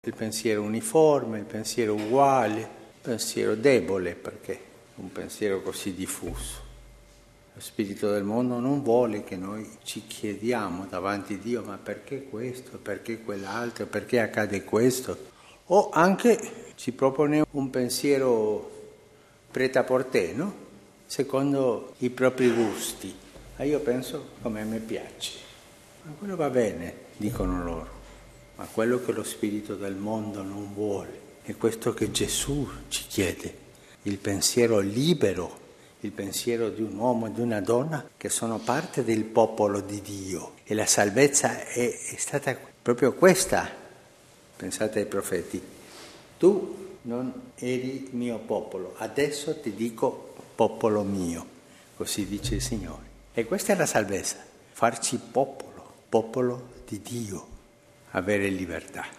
il pensiero uniforme, il pensiero uguale, il pensiero debole, perché un pensiero così diffuso. Lo spirito del mondo non vuole che noi ci chiediamo davanti a Dio, ma perché questo, perché quell'altro, perché accade questo? O anche ci propone un pensiero prêt-à-porter, no? Secondo i propri gusti. Io penso come a me piace. Ma quello va bene, dicono loro. Ma quello che lo spirito del mondo non vuole è questo che Gesù ci chiede, il pensiero libero, il pensiero di un uomo e di una donna che sono parte del popolo di Dio. E la salvezza è stata proprio questa. Pensate ai profeti. Tu non eri mio popolo, adesso ti dico popolo mio, così dice il Signore. E questa è la salvezza, farci popolo di Dio, avere libertà.